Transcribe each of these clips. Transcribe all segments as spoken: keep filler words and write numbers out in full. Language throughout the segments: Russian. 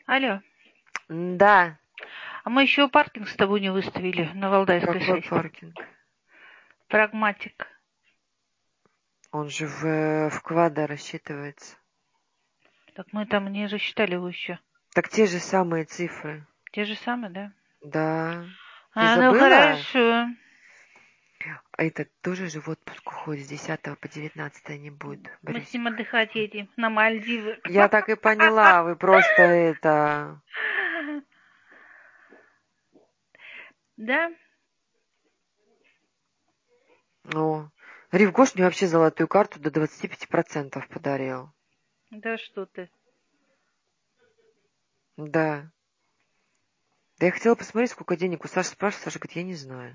Алло, Да. а мы еще паркинг с тобой не выставили на Валдайской Какой шесть. паркинг? Прагматик. Он же в, в квадро рассчитывается. Так мы там не рассчитали его еще. Так те же самые цифры. Те же самые, да? Да. Ты А, ну забыла? хорошо. А этот тоже же в отпуск уходит с десятого по девятнадцатое не будет. Мы с Борисик. ним отдыхать едем на Мальдивы. Я так и поняла, вы просто это... Да? Ну, Ривгош мне вообще золотую карту до двадцати пяти процентов подарил. Да что ты. Да. Да я хотела посмотреть, сколько денег у Саши спрашивает. Саша говорит, я не знаю.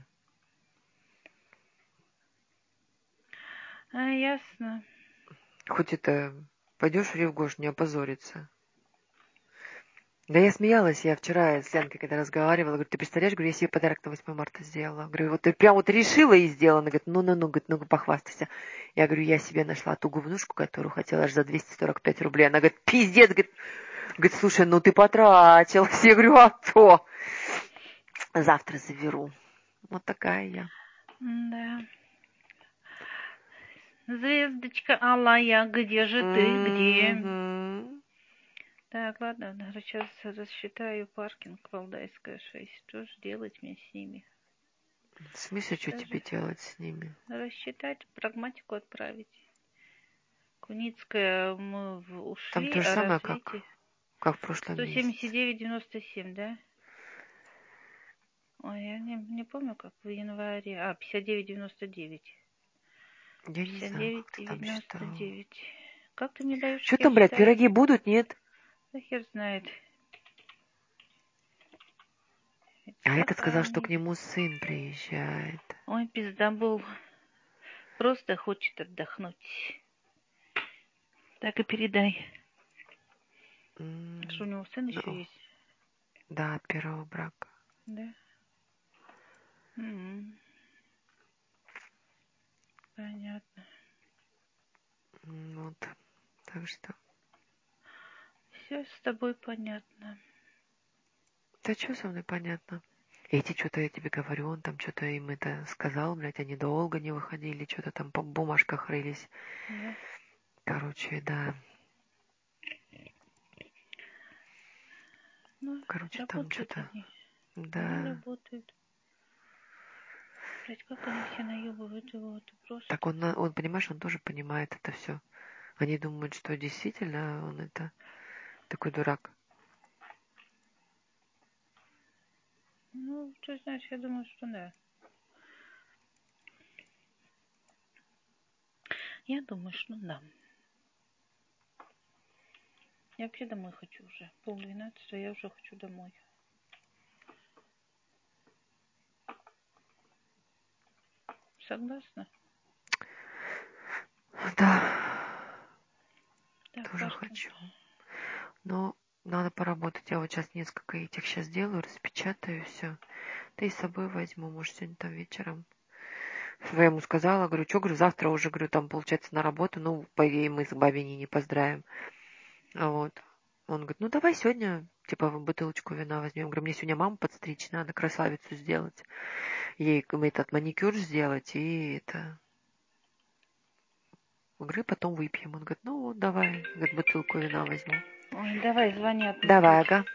А, ясно. Хоть это... Пойдешь в Ривгош, не опозориться. Да я смеялась, я вчера с Ленкой, когда разговаривала, говорю, ты представляешь, говорю, я себе подарок на восьмое марта сделала. Говорю, вот ты прям вот решила и сделала. Она говорит, ну-ну-ну, говорит, ну похвастайся. Я говорю, я себе нашла ту губнушку, которую хотела аж за двести сорок пять рублей. Она говорит, пиздец, говорит, говорит, слушай, ну ты потратилась. Я говорю, а то завтра заберу. Вот такая я. Да. Звездочка Алая, где же ты? Где? Мгм. Так, ладно, сейчас рассчитаю паркинг Валдайская шесть. Что же делать мне с ними? В смысле, что тебе Даже делать с ними? рассчитать, прагматику отправить. Куницкая мы в- Там ушли, то же а самое, как, развитие как в прошлом сто семьдесят месяце. девять девяносто семь, да? Ой, я не, не помню, как в январе. А, пятьдесят девять девяносто девять. Я не пятьдесят знаю, девять как ты там девяносто считала. девять. Как ты мне даешь, Что как я там, блядь, считаю? пироги будут, нет? Да хер знает. А этот Пока сказал, что к нет. нему сын приезжает. Ой, пиздабол. Просто хочет отдохнуть. Так и передай. М, Что у него сын еще Ну, есть? да, от первого брака. Да? М, Понятно. М, Вот. Так что. Все с тобой понятно. Да что со мной понятно? Эти что-то, я тебе говорю, он там что-то им это сказал, блядь, они долго не выходили, что-то там по бумажках рылись. Да? Короче, да. Ну, Короче, там работают что-то. они. Они Да. работают. Блять, как они все наебывают его, это просто. Так он, на- он, понимаешь, он тоже понимает это все. Они думают, что действительно он это такой дурак. Ну, ты знаешь, я думаю, что да. Я думаю, что да. Я вообще домой хочу уже. Пол двенадцатого, я уже хочу домой. Согласна? Да, Так, тоже паркинг. хочу. Но надо поработать. Я вот сейчас несколько этих сейчас сделаю, распечатаю все. Да и с собой возьму, может, сегодня там вечером. Я ему сказала, говорю, что, говорю, завтра уже, говорю, там, получается, на работу. Ну, по идее, мы с бабиней не поздравим. А вот. Он говорит, ну, давай сегодня, типа, бутылочку вина возьмем. Говорю, мне сегодня маму подстричь, надо красавицу сделать. Ей этот маникюр сделать и это... Говорю, потом выпьем. Он говорит, ну, вот, давай, говорит, бутылку вина возьму. Ой, давай, звонят мне Давай, тут. ага.